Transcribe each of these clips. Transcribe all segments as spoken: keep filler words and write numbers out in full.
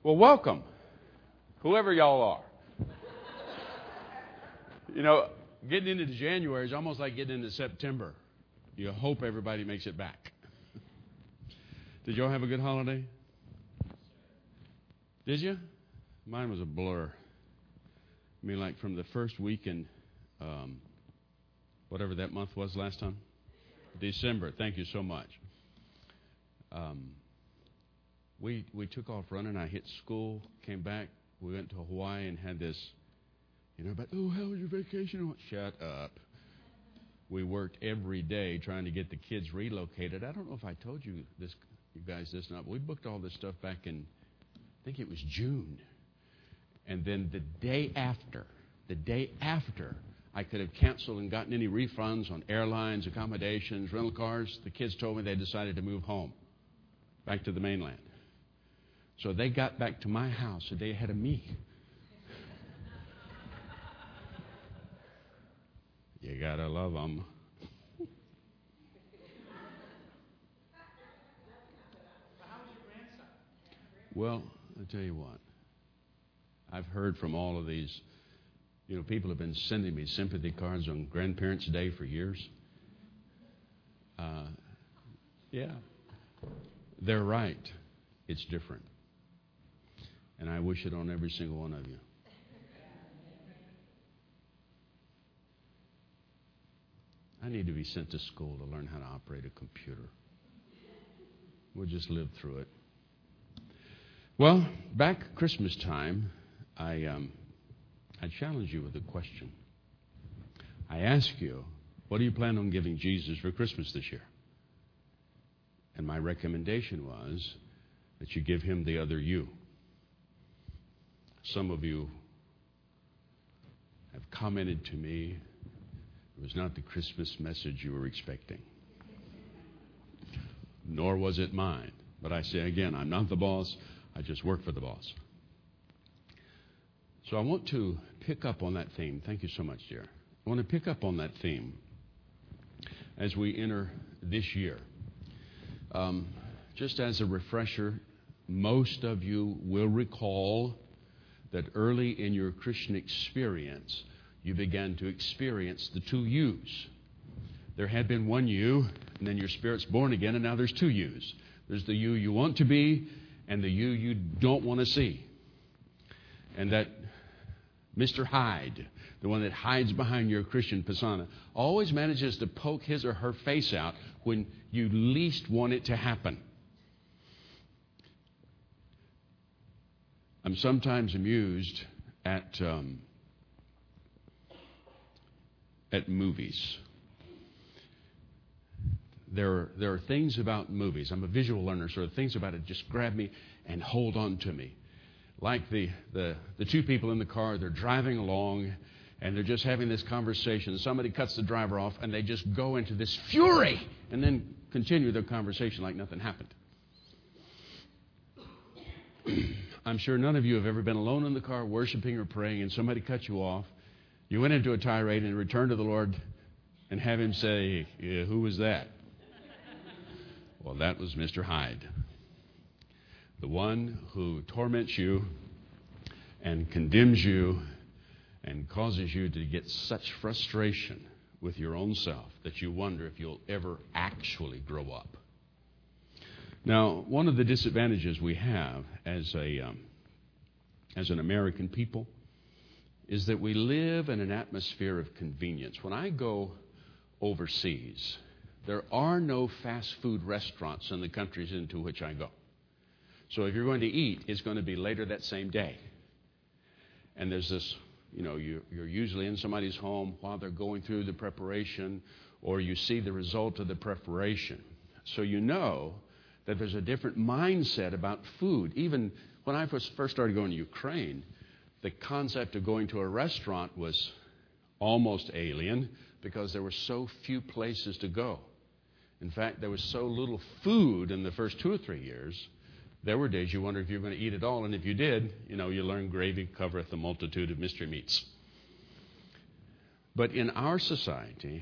Well, welcome, whoever y'all are. You know, getting into January is almost like getting into September. You hope everybody makes it back. Did y'all have a good holiday? Did you? Mine was a blur. I mean, like from the first week in um, whatever that month was last time. December. Thank you so much. Um, we we took off running. I hit school, came back. We went to Hawaii and had this, you know, about, oh, how was your vacation? Shut up. We worked every day trying to get the kids relocated. I don't know if I told you this, you guys this not, but we booked all this stuff back in, I think it was June. And then the day after, the day after I could have canceled and gotten any refunds on airlines, accommodations, rental cars, the kids told me they decided to move home, back to the mainland. So they got back to my house a day ahead of me. You gotta love them. Well, I'll tell you what. I've heard from all of these, you know, people have been sending me sympathy cards on Grandparents' Day for years. Uh, yeah. They're right. It's different. And I wish it on every single one of you. I need to be sent to school to learn how to operate a computer. We'll just live through it. Well, back Christmas time, I um, I challenge you with a question. I ask you, what do you plan on giving Jesus for Christmas this year? And my recommendation was that you give him the other you. Some of you have commented to me, it was not the Christmas message you were expecting. Nor was it mine. But I say again, I'm not the boss. I just work for the boss. So I want to pick up on that theme. Thank you so much, dear. I want to pick up on that theme as we enter this year. Um, just as a refresher, most of you will recall that early in your Christian experience, you began to experience the two yous. There had been one you, and then your spirit's born again, and now there's two yous. There's the you you want to be, and the you you don't want to see. And that Mister Hyde, the one that hides behind your Christian persona, always manages to poke his or her face out when you least want it to happen. I'm sometimes amused at um, at movies. There are, there are things about movies. I'm a visual learner, so things about it just grab me and hold on to me. Like the, the, the two people in the car, they're driving along, and they're just having this conversation. Somebody cuts the driver off, and they just go into this fury and then continue their conversation like nothing happened. I'm sure none of you have ever been alone in the car worshiping or praying, and somebody cut you off. You went into a tirade and returned to the Lord and have him say, yeah, who was that? Well, that was Mister Hyde, the one who torments you and condemns you and causes you to get such frustration with your own self that you wonder if you'll ever actually grow up. Now, one of the disadvantages we have as a um, as an American people is that we live in an atmosphere of convenience. When I go overseas, there are no fast food restaurants in the countries into which I go. So if you're going to eat, it's going to be later that same day. And there's this, you know, you're, you're usually in somebody's home while they're going through the preparation, or you see the result of the preparation. So you know that there's a different mindset about food. Even when I first started going to Ukraine, the concept of going to a restaurant was almost alien because there were so few places to go. In fact, there was so little food in the first two or three years, there were days you wondered if you were going to eat it all. And if you did, you know, you learned gravy covereth a multitude of mystery meats. But in our society,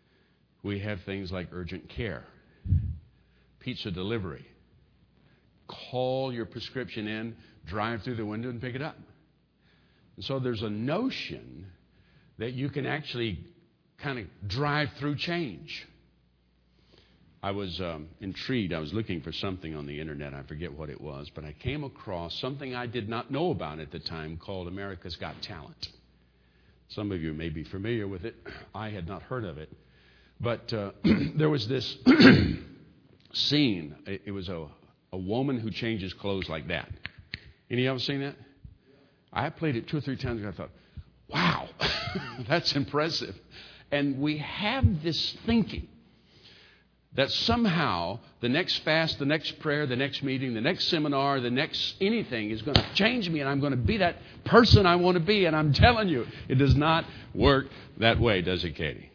we have things like urgent care, pizza delivery, call your prescription in, drive through the window, and pick it up. And so there's a notion that you can actually kind of drive through change. I was um, intrigued. I was looking for something on the internet. I forget what it was, but I came across something I did not know about at the time called America's Got Talent. Some of you may be familiar with it. I had not heard of it. But uh, there was this scene. It, it was a, a woman who changes clothes like that. Any of you ever seen that? I played it two or three times and I thought, wow, that's impressive. And we have this thinking that somehow the next fast, the next prayer, the next meeting, the next seminar, the next anything is going to change me and I'm going to be that person I want to be. And I'm telling you, it does not work that way, does it, Katie?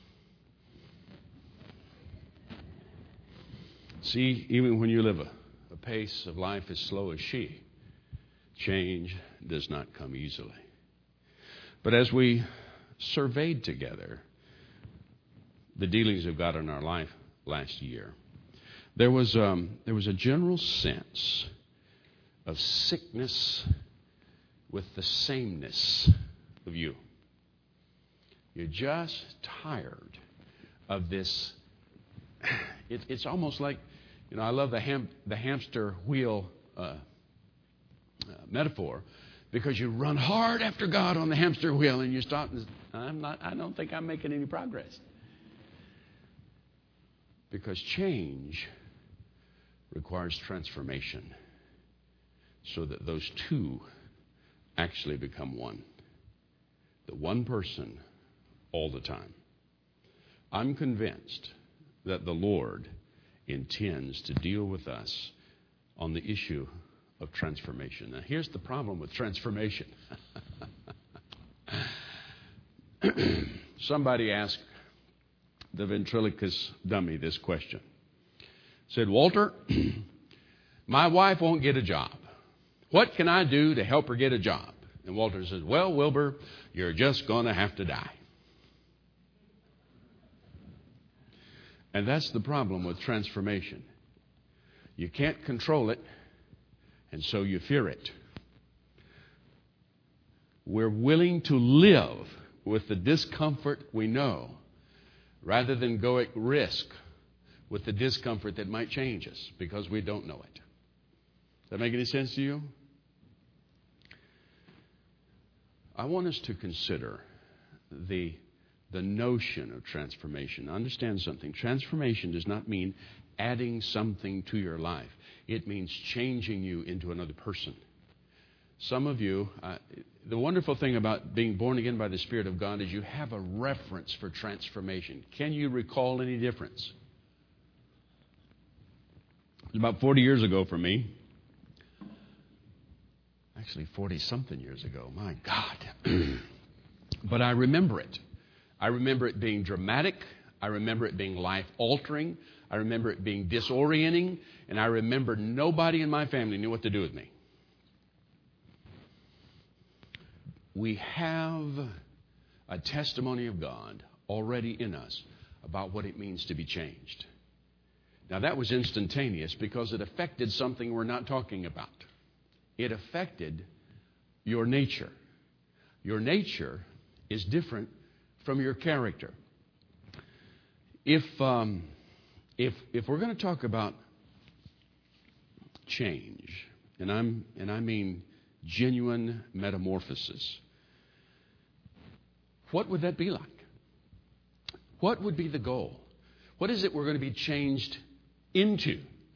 See, even when you live a, a pace of life as slow as she, change does not come easily. But as we surveyed together the dealings of God in our life last year, there was um, there was a general sense of sickness with the sameness of you. You're just tired of this. It, it's almost like, you know, I love the ham, the hamster wheel uh, uh, metaphor, because you run hard after God on the hamster wheel and you stop and I'm not, I don't think I'm making any progress. Because change requires transformation so that those two actually become one. The one person all the time. I'm convinced that the Lord intends to deal with us on the issue of transformation. Now, here's the problem with transformation. Somebody asked the ventriloquist dummy this question. Said, Walter, my wife won't get a job. What can I do to help her get a job? And Walter says, well, Wilbur, you're just going to have to die. And that's the problem with transformation. You can't control it, and so you fear it. We're willing to live with the discomfort we know rather than go at risk with the discomfort that might change us because we don't know it. Does that make any sense to you? I want us to consider the, the notion of transformation. Understand something. Transformation does not mean adding something to your life. It means changing you into another person. Some of you, uh, the wonderful thing about being born again by the Spirit of God is you have a reference for transformation. Can you recall any difference? It was about forty years ago for me. Actually, forty-something years ago. My God. But I remember it. I remember it being dramatic. I remember it being life-altering. I remember it being disorienting. And I remember nobody in my family knew what to do with me. We have a testimony of God already in us about what it means to be changed. Now, that was instantaneous because it affected something we're not talking about. It affected your nature. Your nature is different from your character. If um, if if we're going to talk about change, and I'm and I mean genuine metamorphosis, what would that be like? What would be the goal? What is it we're going to be changed into?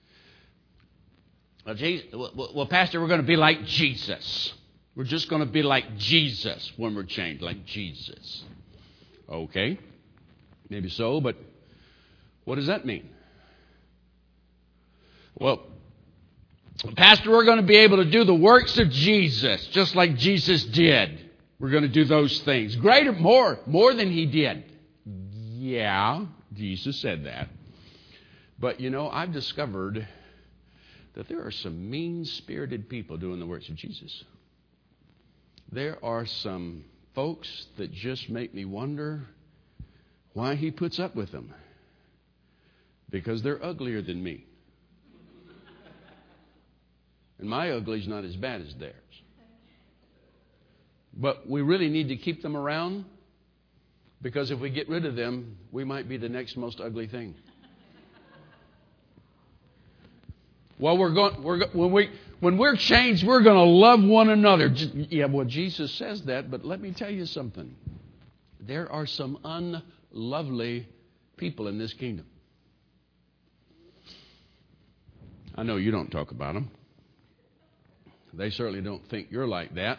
Well, Jesus, well, well, Pastor, we're going to be like Jesus. We're just going to be like Jesus when we're changed, like Jesus. Okay, maybe so, but what does that mean? Well, Pastor, we're going to be able to do the works of Jesus, just like Jesus did. We're going to do those things. Greater, more, more than he did. Yeah, Jesus said that. But, you know, I've discovered that there are some mean-spirited people doing the works of Jesus. There are some folks that just make me wonder why he puts up with them. Because they're uglier than me. And my ugly's not as bad as theirs. But we really need to keep them around, because if we get rid of them, we might be the next most ugly thing. Well, we're going. We're when we when we're changed, we're going to love one another. Yeah, well, Jesus says that, but let me tell you something. There are some unlovely people in this kingdom. I know you don't talk about them. They certainly don't think you're like that.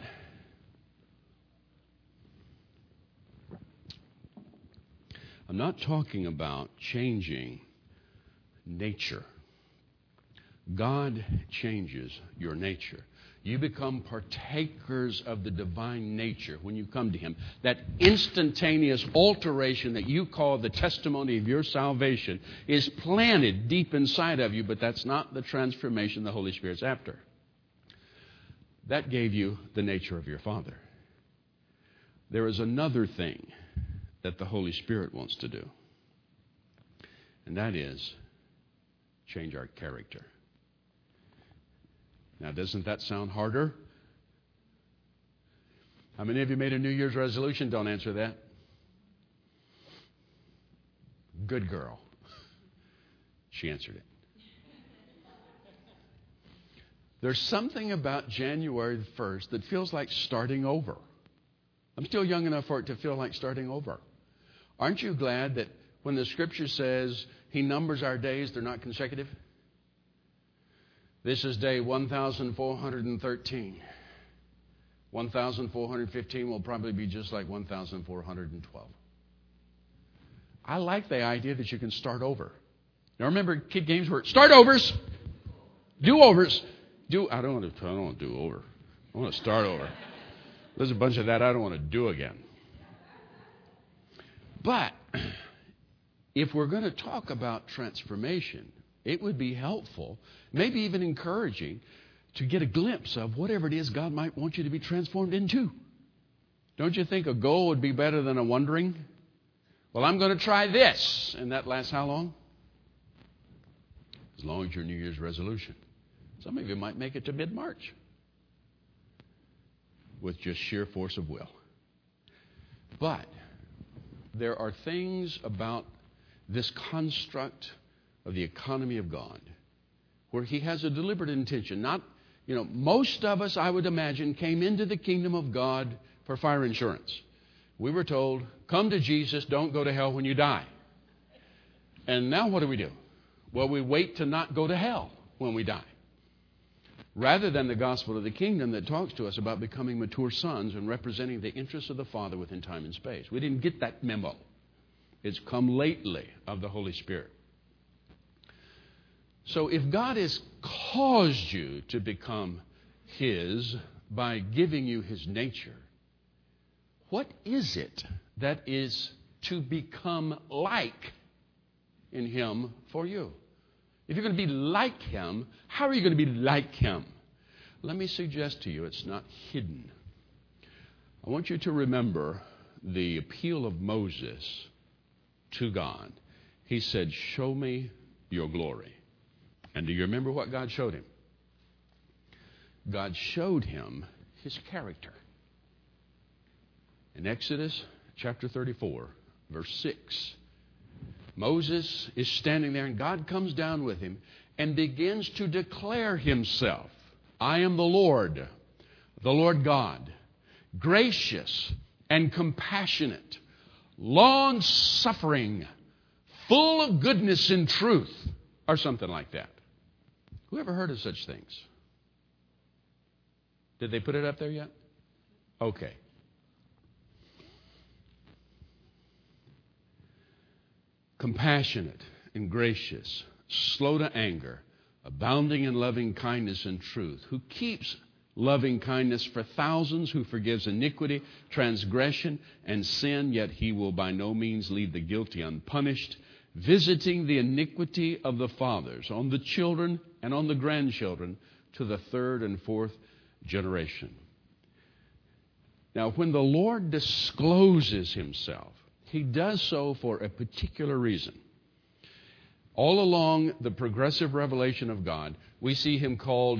I'm not talking about changing nature. God changes your nature. You become partakers of the divine nature when you come to Him. That instantaneous alteration that you call the testimony of your salvation is planted deep inside of you, but that's not the transformation the Holy Spirit's after. That gave you the nature of your Father. There is another thing that the Holy Spirit wants to do, and that is change our character. Now, doesn't that sound harder? How many of you made a New Year's resolution? Don't answer that. Good girl. She answered it. There's something about January the first that feels like starting over. I'm still young enough for it to feel like starting over. Aren't you glad that when the Scripture says He numbers our days, they're not consecutive? This is day one thousand four hundred thirteen. one thousand four hundred fifteen will probably be just like one thousand four hundred twelve. I like the idea that you can start over. Now remember, kid games were start overs, do overs. Do I don't want to I don't want to do over. I want to start over. There's a bunch of that I don't want to do again. But if we're going to talk about transformation, it would be helpful, maybe even encouraging, to get a glimpse of whatever it is God might want you to be transformed into. Don't you think a goal would be better than a wondering? Well, I'm going to try this. And that lasts how long? As long as your New Year's resolution. Some of you might make it to mid-March with just sheer force of will. But there are things about this construct of the economy of God where He has a deliberate intention. Not, you know, most of us, I would imagine, came into the kingdom of God for fire insurance. We were told, come to Jesus, don't go to hell when you die. And now what do we do? Well, we wait to not go to hell when we die. Rather than the gospel of the kingdom that talks to us about becoming mature sons and representing the interests of the Father within time and space. We didn't get that memo. It's come lately of the Holy Spirit. So if God has caused you to become His by giving you His nature, what is it that is to become like in Him for you? If you're going to be like Him, how are you going to be like Him? Let me suggest to you it's not hidden. I want you to remember the appeal of Moses to God. He said, show me your glory. And do you remember what God showed him? God showed him His character. In Exodus chapter thirty-four, verse six, Moses is standing there and God comes down with him and begins to declare Himself. I am the Lord, the Lord God, gracious and compassionate, long-suffering, full of goodness and truth, or something like that. Who ever heard of such things? Did they put it up there yet? Okay. Compassionate and gracious, slow to anger, abounding in loving kindness and truth, who keeps loving kindness for thousands, who forgives iniquity, transgression, and sin, yet He will by no means leave the guilty unpunished, visiting the iniquity of the fathers on the children and on the grandchildren to the third and fourth generation. Now, when the Lord discloses Himself, He does so for a particular reason. All along the progressive revelation of God, we see Him called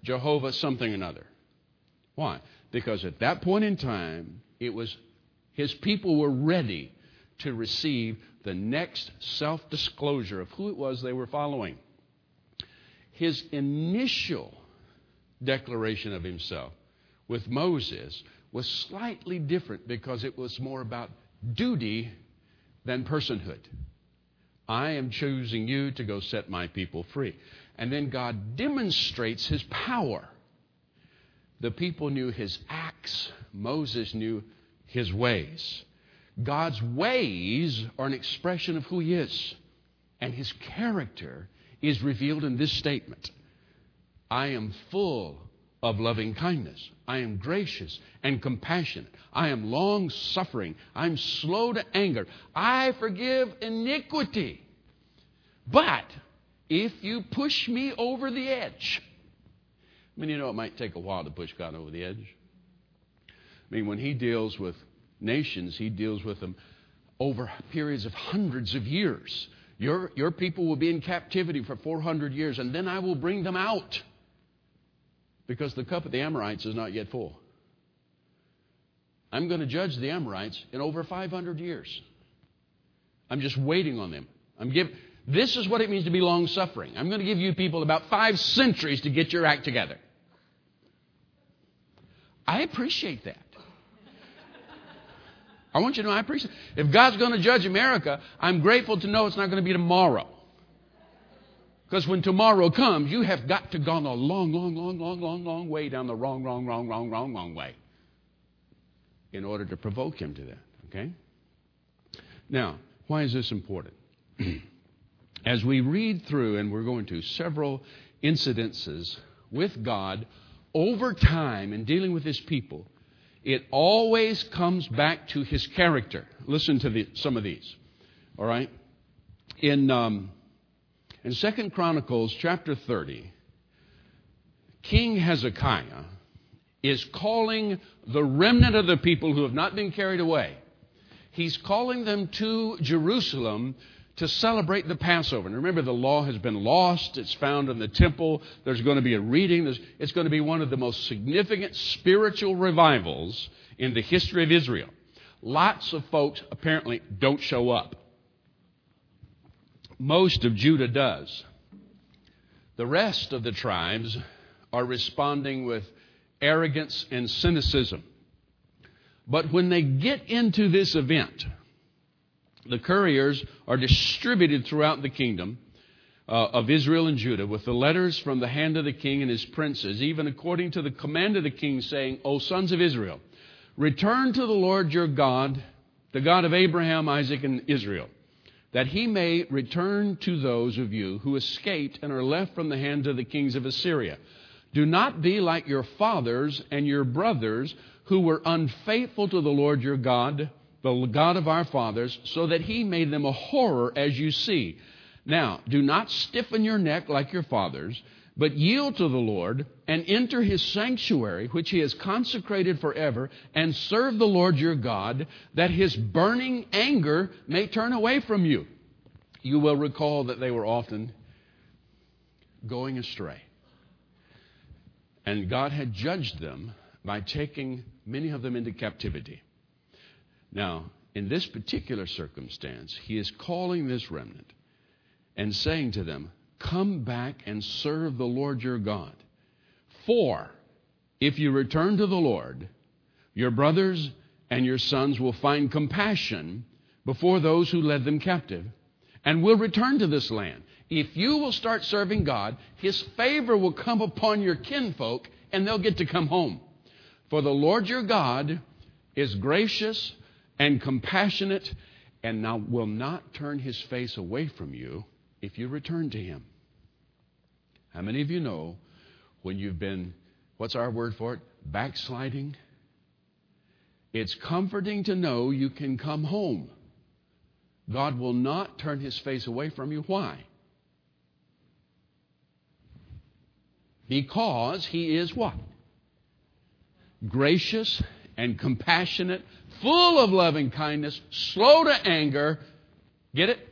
Jehovah something or another. Why? Because at that point in time, it was his people were ready to receive the next self-disclosure of who it was they were following. His initial declaration of himself with Moses was slightly different because it was more about duty than personhood. I am choosing you to go set my people free. And then God demonstrates his power. The people knew his acts. Moses knew his ways. God's ways are an expression of who he is. And his character is revealed in this statement. I am full of loving kindness. I am gracious and compassionate. I am long-suffering. I'm slow to anger. I forgive iniquity. But if you push me over the edge, I mean, you know, it might take a while to push God over the edge. I mean, when he deals with nations, he deals with them over periods of hundreds of years. Your, your people will be in captivity for four hundred years, and then I will bring them out. Because the cup of the Amorites is not yet full. I'm going to judge the Amorites in over five hundred years. I'm just waiting on them. I'm give, this is what it means to be long-suffering. I'm going to give you people about five centuries to get your act together. I appreciate that. I want you to know I appreciate it. If God's going to judge America, I'm grateful to know it's not going to be tomorrow. Because when tomorrow comes, you have got to gone a long, long, long, long, long, long way down the wrong, wrong, wrong, wrong, wrong, wrong way in order to provoke him to that. Okay? Now, why is this important? As we read through, and we're going to several incidences with God over time in dealing with his people, it always comes back to his character. Listen to the, some of these. All right? In... Um, In Second Chronicles chapter thirty, King Hezekiah is calling the remnant of the people who have not been carried away. He's calling them to Jerusalem to celebrate the Passover. And remember, the law has been lost. It's found in the temple. There's going to be a reading. There's, it's going to be one of the most significant spiritual revivals in the history of Israel. Lots of folks apparently don't show up. Most of Judah does. The rest of the tribes are responding with arrogance and cynicism. But when they get into this event, the couriers are distributed throughout the kingdom uh, of Israel and Judah with the letters from the hand of the king and his princes, even according to the command of the king, saying, O sons of Israel, return to the Lord your God, the God of Abraham, Isaac, and Israel, that he may return to those of you who escaped and are left from the hands of the kings of Assyria. Do not be like your fathers and your brothers who were unfaithful to the Lord your God, the God of our fathers, so that he made them a horror as you see. Now, do not stiffen your neck like your fathers, but yield to the Lord and enter his sanctuary, which he has consecrated forever, and serve the Lord your God, that his burning anger may turn away from you. You will recall that they were often going astray. And God had judged them by taking many of them into captivity. Now, in this particular circumstance, he is calling this remnant and saying to them, come back and serve the Lord your God. For if you return to the Lord, your brothers and your sons will find compassion before those who led them captive and will return to this land. If you will start serving God, his favor will come upon your kinfolk and they'll get to come home. For the Lord your God is gracious and compassionate and now will not turn his face away from you if you return to him. How many of you know when you've been, what's our word for it? Backsliding? It's comforting to know you can come home. God will not turn his face away from you. Why? Because he is what? Gracious and compassionate, full of loving kindness, slow to anger. Get it?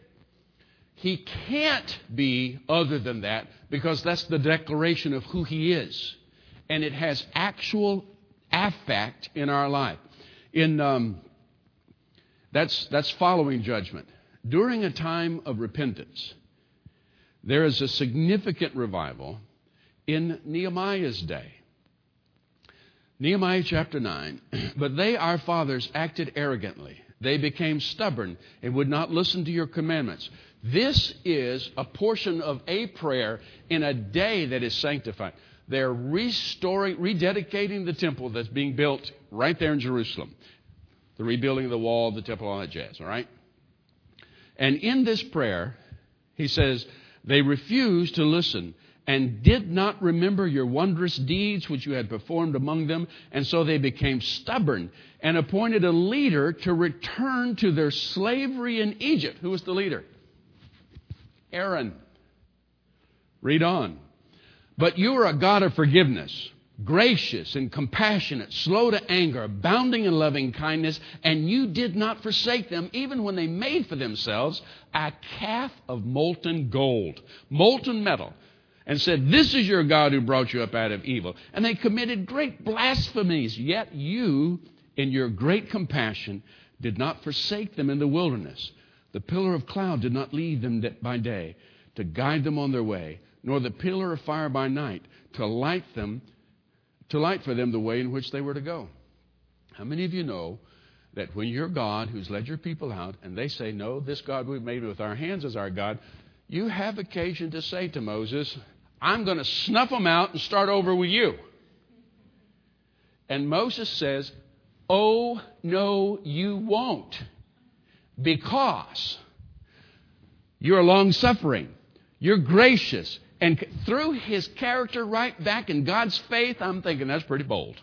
He can't be other than that because that's the declaration of who he is. and it has actual affect in our life. In um, that's that's following judgment. During a time of repentance, there is a significant revival in Nehemiah's day. Nehemiah chapter nine, but they, our fathers, acted arrogantly. They became stubborn and would not listen to your commandments. This is a portion of a prayer in a day that is sanctified. They're restoring, rededicating the temple that's being built right there in Jerusalem. The rebuilding of the wall, the temple, all that jazz, all right? And in this prayer, he says, they refused to listen and did not remember your wondrous deeds which you had performed among them. And so they became stubborn and appointed a leader to return to their slavery in Egypt. Who was the leader? Aaron. Read on. But you are a God of forgiveness, gracious and compassionate, slow to anger, abounding in loving kindness, and you did not forsake them, even when they made for themselves a calf of molten gold, molten metal, and said, this is your God who brought you up out of evil. And they committed great blasphemies, yet you, in your great compassion, did not forsake them in the wilderness. The pillar of cloud did not lead them by day to guide them on their way, nor the pillar of fire by night to light them, to light for them the way in which they were to go. How many of you know that when your God, who's led your people out, and they say, no, this God we've made with our hands is our God, you have occasion to say to Moses, I'm going to snuff them out and start over with you. And Moses says, oh, no, you won't. Because you're long-suffering, you're gracious, and through his character right back in God's faith, I'm thinking that's pretty bold.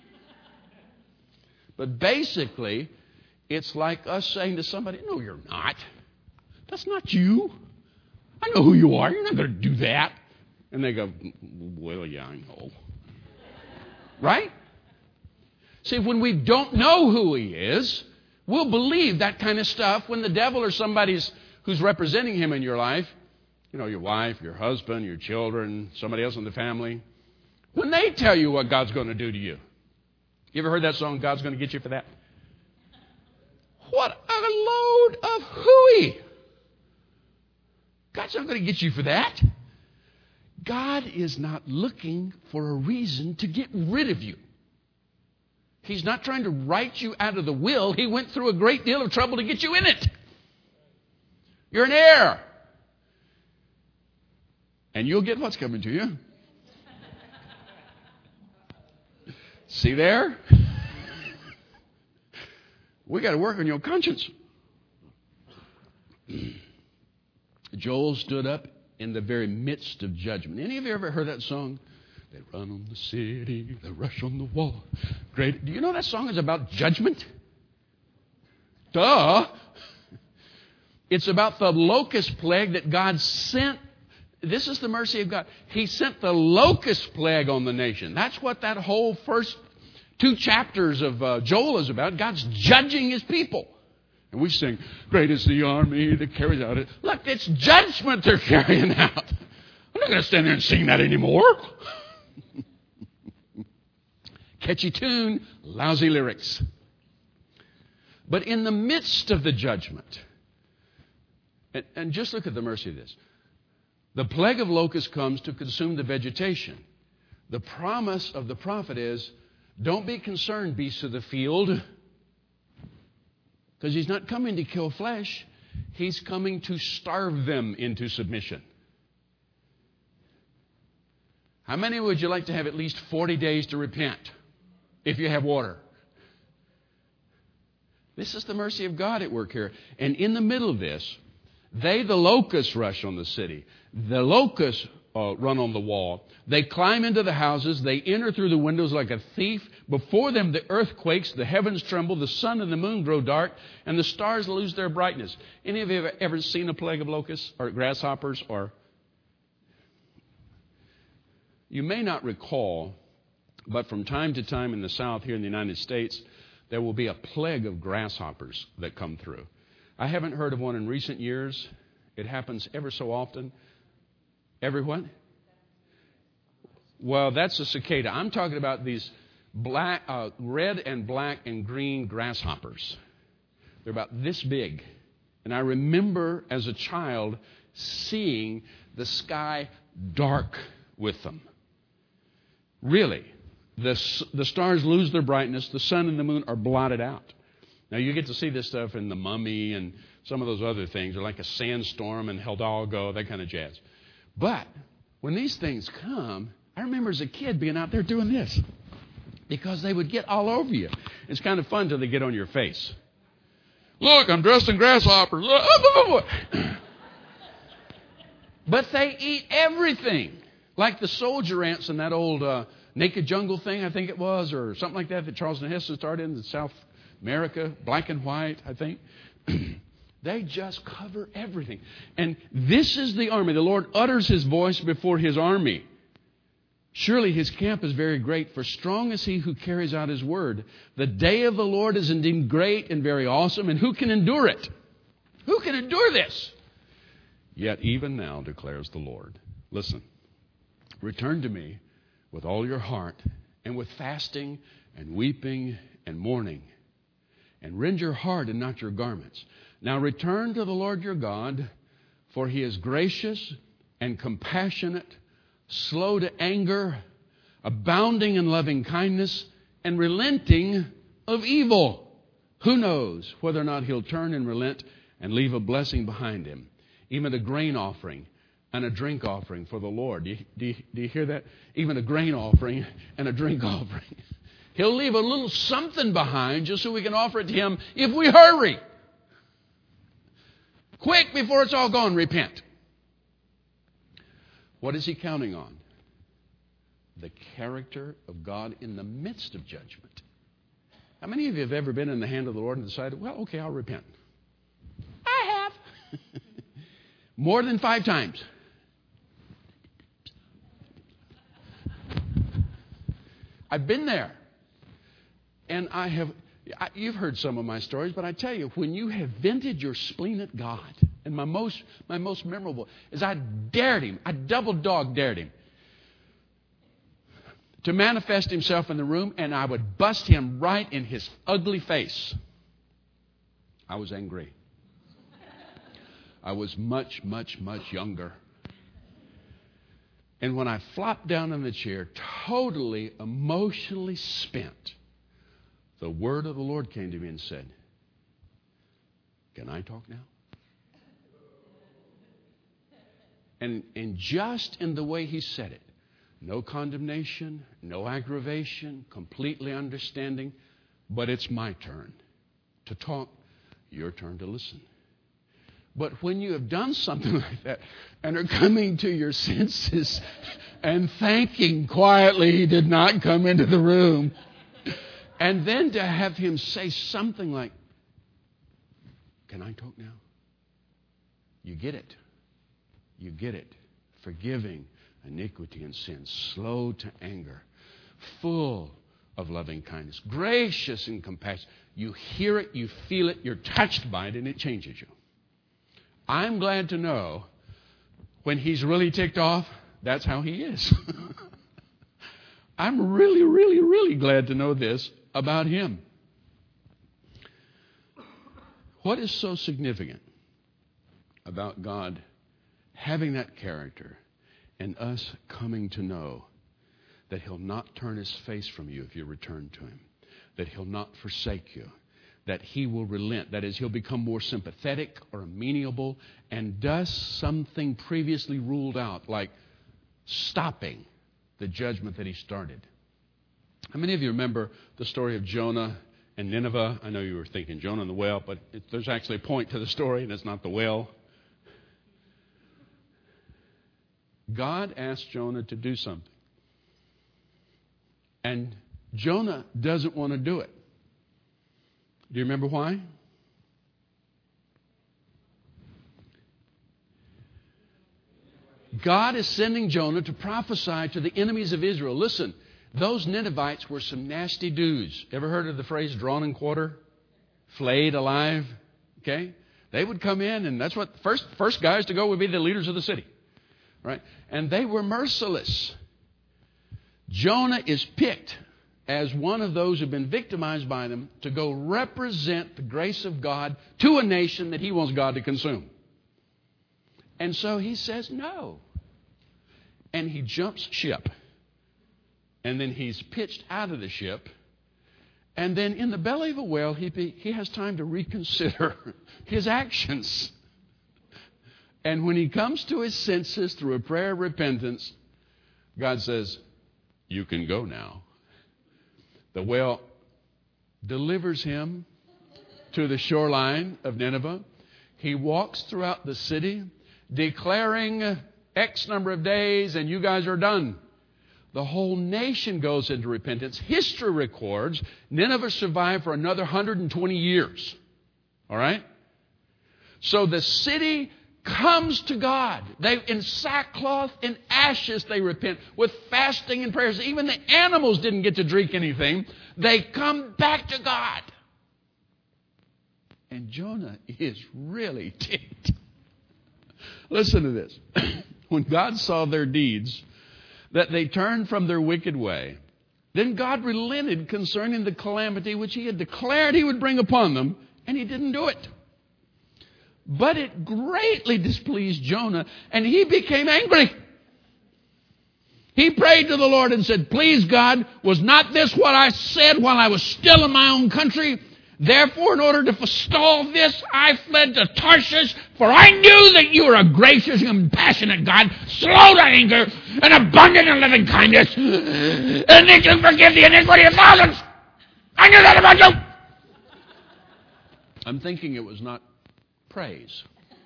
But basically, it's like us saying to somebody, no, you're not. That's not you. I know who you are. You're not going to do that. And they go, well, yeah, I know. Right? See, when we don't know who he is, we'll believe that kind of stuff when the devil or somebody's who's representing him in your life, you know, your wife, your husband, your children, somebody else in the family, when they tell you what God's going to do to you. You ever heard that song, God's going to get you for that? What a load of hooey. God's not going to get you for that. God is not looking for a reason to get rid of you. He's not trying to write you out of the will. He went through a great deal of trouble to get you in it. You're an heir. And you'll get what's coming to you. See there? We got to work on your conscience. Joel stood up in the very midst of judgment. Any of you ever heard that song? They run on the city, they rush on the wall. Great. Do you know that song is about judgment? Duh. It's about the locust plague that God sent. This is the mercy of God. He sent the locust plague on the nation. That's what that whole first two chapters of uh, Joel is about. God's judging his people. And we sing, great is the army that carries out it. Look, it's judgment they're carrying out. I'm not going to stand there and sing that anymore. Catchy tune, lousy lyrics. But in the midst of the judgment, and, and just look at the mercy of this. The plague of locusts comes to consume the vegetation. The promise of the prophet is, don't be concerned, beasts of the field, because he's not coming to kill flesh. He's coming to starve them into submission. How many would you like to have at least forty days to repent if you have water? This is the mercy of God at work here. And in the middle of this, they, the locusts, rush on the city. The locusts uh, run on the wall. They climb into the houses. They enter through the windows like a thief. Before them, the earth quakes, the heavens tremble, the sun and the moon grow dark, and the stars lose their brightness. Any of you ever, ever seen a plague of locusts or grasshoppers? Or you may not recall, but from time to time in the South here in the United States, there will be a plague of grasshoppers that come through. I haven't heard of one in recent years. It happens ever so often. Every what? Well, that's a cicada. I'm talking about these black, uh, red and black and green grasshoppers. They're about this big. And I remember as a child seeing the sky dark with them. Really. The, the stars lose their brightness. The sun and the moon are blotted out. Now, you get to see this stuff in The Mummy and some of those other things. They're like a sandstorm and Hidalgo, that kind of jazz. But when these things come, I remember as a kid being out there doing this because they would get all over you. It's kind of fun till they get on your face. Look, I'm dressed in grasshoppers. But they eat everything. Like the soldier ants in that old uh, Naked Jungle thing, I think it was, or something like that that Charlton Heston started in South America, black and white, I think. They just cover everything. And this is the army. The Lord utters His voice before His army. Surely His camp is very great, for strong is He who carries out His word. The day of the Lord is indeed great and very awesome, and who can endure it? Who can endure this? Yet even now, declares the Lord. Listen, return to me with all your heart, and with fasting and weeping and mourning, and rend your heart and not your garments. Now return to the Lord your God, for He is gracious and compassionate, slow to anger, abounding in loving kindness, and relenting of evil. Who knows whether or not He'll turn and relent and leave a blessing behind Him, even a grain offering and a drink offering for the Lord. Do you, do you, do you hear that? Even a grain offering and a drink offering. He'll leave a little something behind just so we can offer it to Him if we hurry. Quick, before it's all gone, repent. What is He counting on? The character of God in the midst of judgment. How many of you have ever been in the hand of the Lord and decided, well, okay, I'll repent? I have. More than five times. I've been there. And I have, I, you've heard some of my stories, but I tell you, when you have vented your spleen at God, and my most, my most memorable is I dared Him, I double dog dared Him to manifest Himself in the room, and I would bust Him right in His ugly face. I was angry. I was much, much, much younger. And when I flopped down in the chair, totally emotionally spent, the word of the Lord came to me and said, can I talk now? And, and just in the way He said it, no condemnation, no aggravation, completely understanding, but it's my turn to talk, your turn to listen. But when you have done something like that and are coming to your senses and thanking quietly He did not come into the room, and then to have Him say something like, can I talk now? You get it. You get it. Forgiving iniquity and sin, slow to anger, full of loving kindness, gracious and compassion. You hear it, you feel it, you're touched by it, and it changes you. I'm glad to know when He's really ticked off, that's how He is. I'm really, really, really glad to know this about Him. What is so significant about God having that character and us coming to know that He'll not turn His face from you if you return to Him, that He'll not forsake you, that He will relent. That is, He'll become more sympathetic or amenable and does something previously ruled out, like stopping the judgment that He started. How many of you remember the story of Jonah and Nineveh? I know you were thinking Jonah and the whale, but it, there's actually a point to the story, and it's not the whale. God asked Jonah to do something. And Jonah doesn't want to do it. Do you remember why? God is sending Jonah to prophesy to the enemies of Israel. Listen, those Ninevites were some nasty dudes. Ever heard of the phrase drawn and quarter? Flayed alive? Okay? They would come in, and that's what first first guys to go would be the leaders of the city. Right? And they were merciless. Jonah is picked as one of those who've been victimized by them to go represent the grace of God to a nation that he wants God to consume. And so he says no. And he jumps ship. And then he's pitched out of the ship. And then in the belly of a whale, he, be, he has time to reconsider his actions. And when he comes to his senses through a prayer of repentance, God says, you can go now. The whale delivers him to the shoreline of Nineveh. He walks throughout the city declaring X number of days and you guys are done. The whole nation goes into repentance. History records Nineveh survived for another one hundred twenty years. All right? So the city comes to God. They, in sackcloth and ashes, they repent with fasting and prayers. Even the animals didn't get to drink anything. They come back to God. And Jonah is really ticked. Listen to this. When God saw their deeds, that they turned from their wicked way, then God relented concerning the calamity which he had declared he would bring upon them, and he didn't do it. But it greatly displeased Jonah, and he became angry. He prayed to the Lord and said, please, God, was not this what I said while I was still in my own country? Therefore, in order to forestall this, I fled to Tarshish, for I knew that you were a gracious and compassionate God, slow to anger, and abundant in loving kindness, and that you forgive the iniquity of thousands. I knew that about you. I'm thinking it was not praise.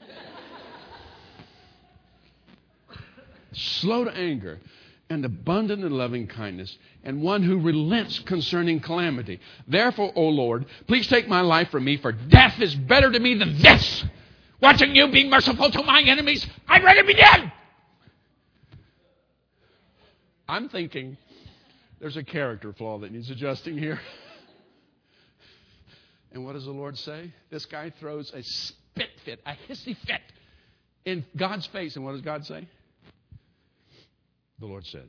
Slow to anger and abundant in loving kindness, and one who relents concerning calamity. Therefore, O Lord, please take my life from me, for death is better to me than this. Watching you be merciful to my enemies, I'd rather be dead. I'm thinking there's a character flaw that needs adjusting here. And what does the Lord say? This guy throws a spit fit, a hissy fit in God's face. And what does God say? The Lord said,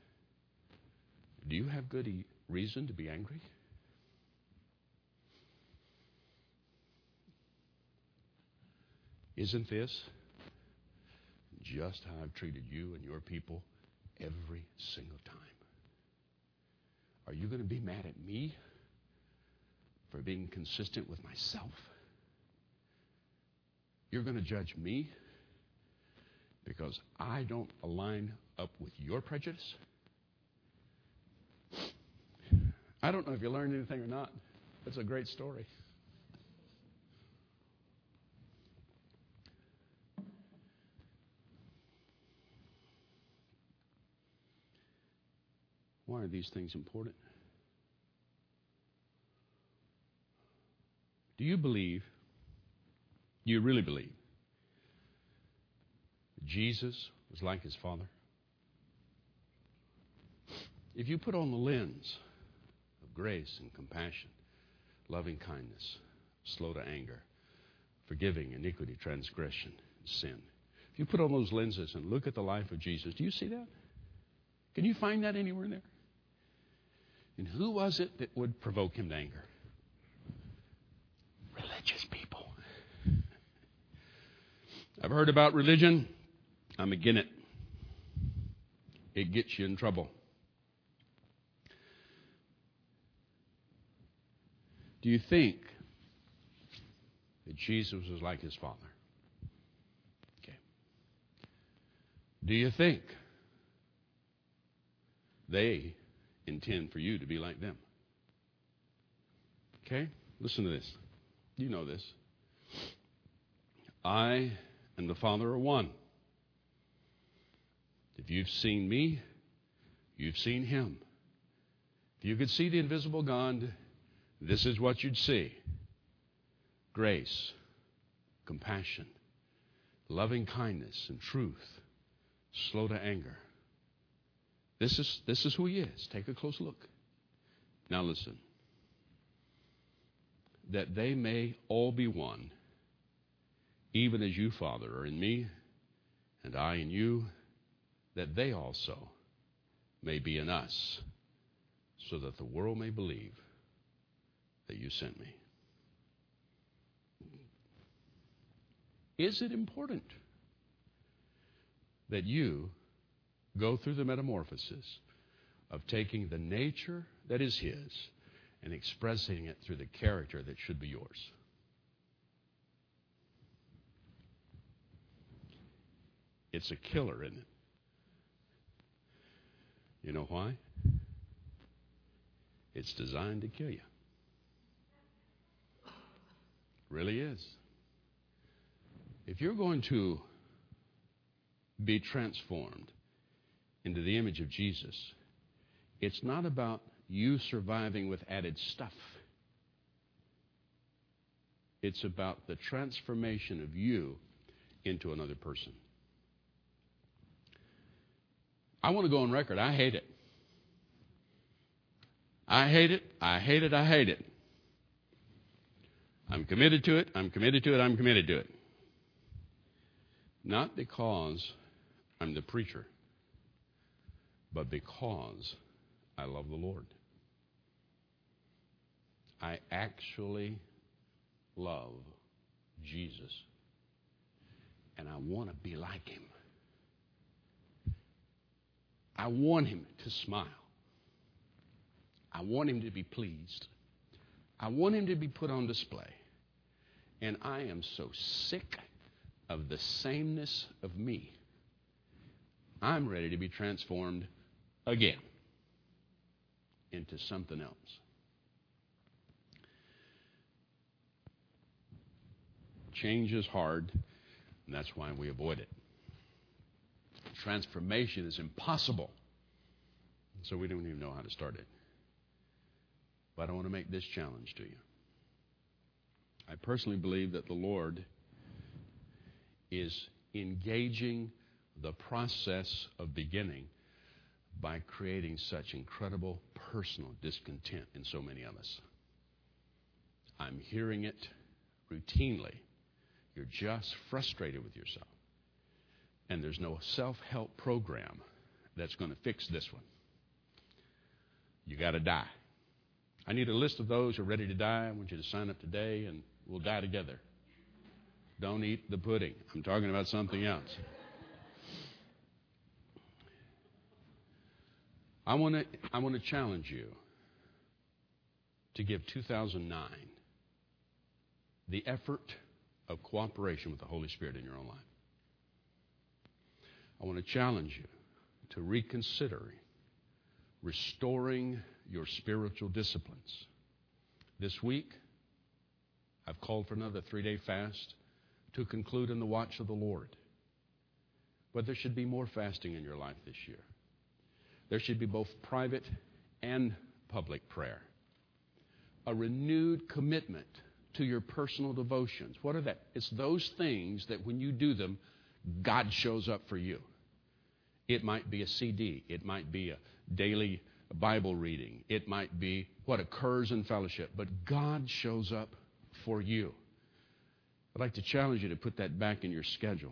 do you have good e- reason to be angry? Isn't this just how I've treated you and your people every single time? Are you going to be mad at me for being consistent with myself? You're going to judge me because I don't align up with your prejudice? I don't know if you learned anything or not. It's a great story. Why are these things important? Do you believe, do you really believe, that Jesus was like his Father? If you put on the lens of grace and compassion, loving kindness, slow to anger, forgiving iniquity, transgression, sin. If you put on those lenses and look at the life of Jesus, do you see that? Can you find that anywhere in there? And who was it that would provoke him to anger? Religious people. I've heard about religion. I'm against it. It gets you in trouble. Do you think that Jesus was like his Father? Okay. Do you think they intend for you to be like them? Okay? Listen to this. You know this. I and the Father are one. If you've seen me, you've seen him. If you could see the invisible God, this is what you'd see. Grace, compassion, loving kindness, and truth, slow to anger. This is, this is who he is. Take a close look. Now listen. That they may all be one, even as you, Father, are in me, and I in you, that they also may be in us, so that the world may believe that you sent me. Is it important that you go through the metamorphosis of taking the nature that is His and expressing it through the character that should be yours? It's a killer, isn't it? You know why? It's designed to kill you. Really is. If you're going to be transformed into the image of Jesus, it's not about you surviving with added stuff. It's about the transformation of you into another person. I want to go on record. I hate it. I hate it. I hate it. I hate it. I'm committed to it. I'm committed to it. I'm committed to it. Not because I'm the preacher, but because I love the Lord. I actually love Jesus, and I want to be like Him. I want Him to smile. I want Him to be pleased. I want Him to be put on display. And I am so sick of the sameness of me. I'm ready to be transformed again into something else. Change is hard, and that's why we avoid it. Transformation is impossible, so we don't even know how to start it. But I want to make this challenge to you. I personally believe that the Lord is engaging the process of beginning by creating such incredible personal discontent in so many of us. I'm hearing it routinely. You're just frustrated with yourself. And there's no self-help program that's going to fix this one. You got to die. I need a list of those who are ready to die. I want you to sign up today, and we'll die together. Don't eat the pudding. I'm talking about something else. I want to I want to challenge you to give two thousand nine the effort of cooperation with the Holy Spirit in your own life. I want to challenge you to reconsider restoring your spiritual disciplines. This week, I've called for another three-day fast to conclude in the watch of the Lord. But there should be more fasting in your life this year. There should be both private and public prayer. A renewed commitment to your personal devotions. What are that? It's those things that when you do them, God shows up for you. It might be a C D. It might be a daily Bible reading. It might be what occurs in fellowship. But God shows up for you. I'd like to challenge you to put that back in your schedule.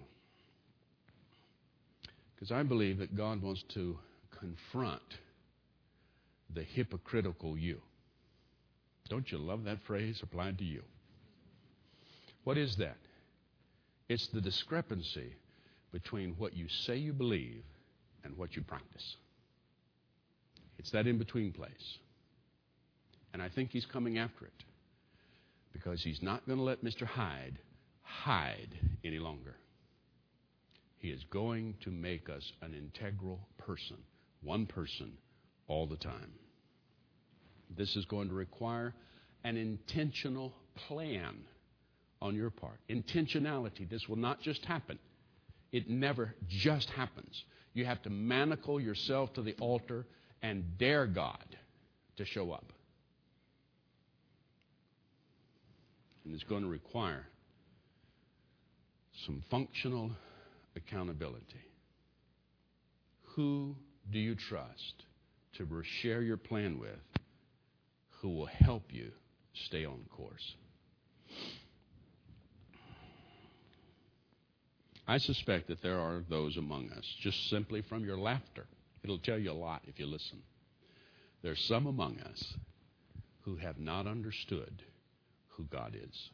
Because I believe that God wants to confront the hypocritical you. Don't you love that phrase applied to you? What is that? It's the discrepancy between what you say you believe and what you practice. It's that in-between place. And I think He's coming after it because He's not going to let Mister Hyde hide any longer. He is going to make us an integral person, one person all the time. This is going to require an intentional plan on your part. Intentionality. This will not just happen. It never just happens. You have to manacle yourself to the altar and dare God to show up. And it's going to require some functional accountability. Who do you trust to share your plan with who will help you stay on course? I suspect that there are those among us, just simply from your laughter, It'll tell you a lot if you listen. There's some among us who have not understood who God is.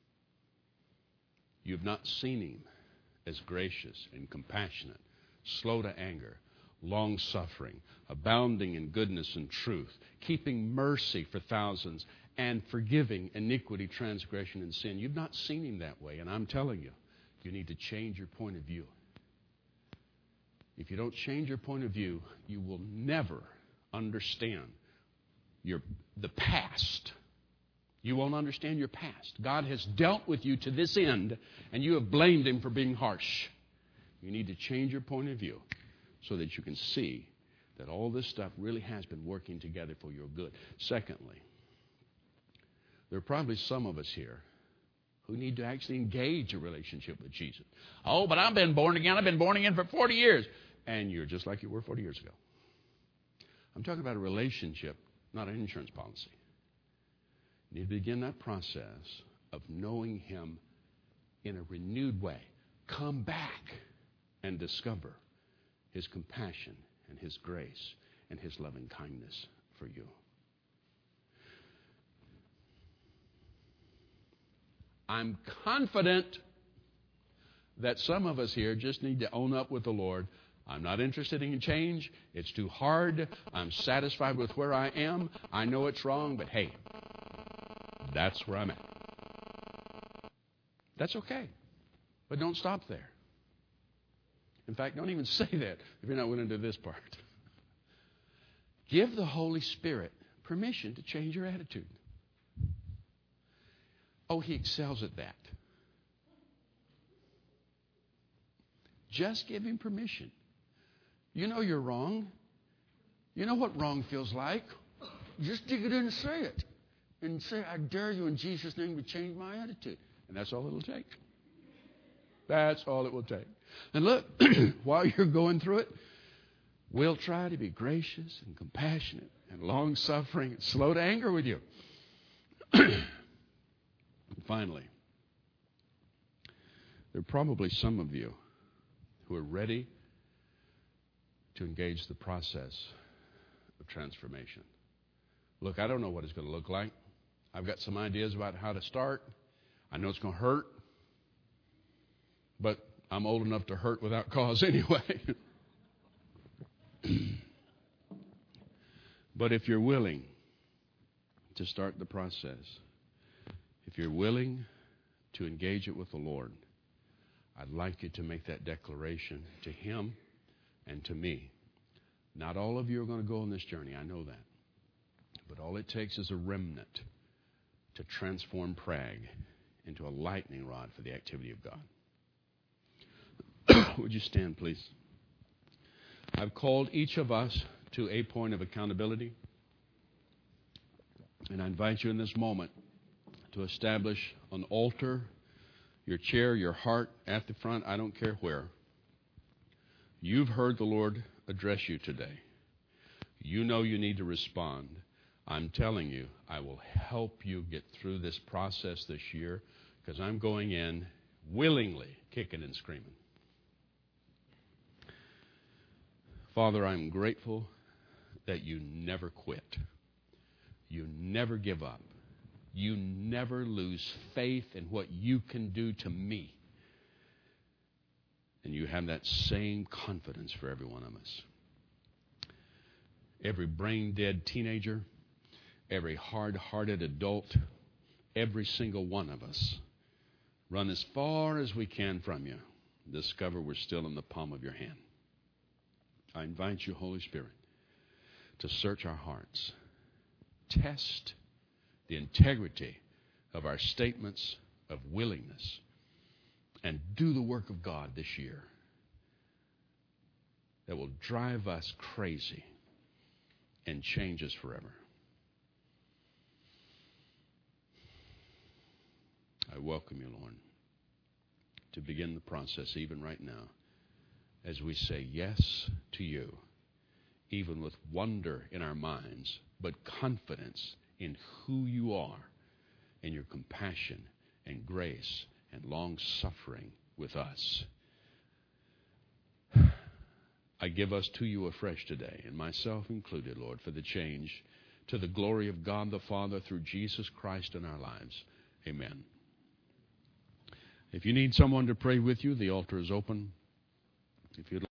You've not seen Him as gracious and compassionate, slow to anger, long-suffering, abounding in goodness and truth, keeping mercy for thousands, and forgiving iniquity, transgression, and sin. You've not seen Him that way, and I'm telling you, you need to change your point of view. If you don't change your point of view, you will never understand your the past. You won't understand your past. God has dealt with you to this end, and you have blamed Him for being harsh. You need to change your point of view so that you can see that all this stuff really has been working together for your good. Secondly, there are probably some of us here who need to actually engage a relationship with Jesus. Oh, but I've been born again. I've been born again for forty years. And you're just like you were forty years ago. I'm talking about a relationship, not an insurance policy. You need to begin that process of knowing Him in a renewed way. Come back and discover His compassion and His grace and His loving kindness for you. I'm confident that some of us here just need to own up with the Lord. I'm not interested in change. It's too hard. I'm satisfied with where I am. I know it's wrong, but hey, that's where I'm at. That's okay. But don't stop there. In fact, don't even say that if you're not willing to do this part. Give the Holy Spirit permission to change your attitude. Oh, He excels at that. Just give Him permission. You know you're wrong. You know what wrong feels like. Just dig it in and say it. And say, I dare you in Jesus' name to change my attitude. And that's all it'll take. That's all it will take. And look, while you're going through it, we'll try to be gracious and compassionate and long-suffering and slow to anger with you. And finally, there are probably some of you who are ready to engage the process of transformation. Look, I don't know what it's going to look like. I've got some ideas about how to start. I know it's going to hurt, but I'm old enough to hurt without cause anyway. But if you're willing to start the process, if you're willing to engage it with the Lord, I'd like you to make that declaration to Him and to me. Not all of you are going to go on this journey, I know that. But all it takes is a remnant to transform Prague into a lightning rod for the activity of God. Would you stand, please? I've called each of us to a point of accountability. And I invite you in this moment to establish an altar, your chair, your heart, at the front, I don't care where. You've heard the Lord address you today. You know you need to respond. I'm telling you, I will help you get through this process this year because I'm going in willingly, kicking and screaming. Father, I'm grateful that you never quit. You never give up. You never lose faith in what you can do to me. And you have that same confidence for every one of us. Every brain-dead teenager, every hard-hearted adult, every single one of us, run as far as we can from you. Discover we're still in the palm of your hand. I invite you, Holy Spirit, to search our hearts. Test the integrity of our statements of willingness and do the work of God this year that will drive us crazy and change us forever. I welcome you, Lord, to begin the process even right now as we say yes to you, even with wonder in our minds, but confidence in who you are and your compassion and grace and long-suffering with us. I give us to you afresh today, and myself included, Lord, for the change to the glory of God the Father through Jesus Christ in our lives. Amen. If you need someone to pray with you, the altar is open. If you'd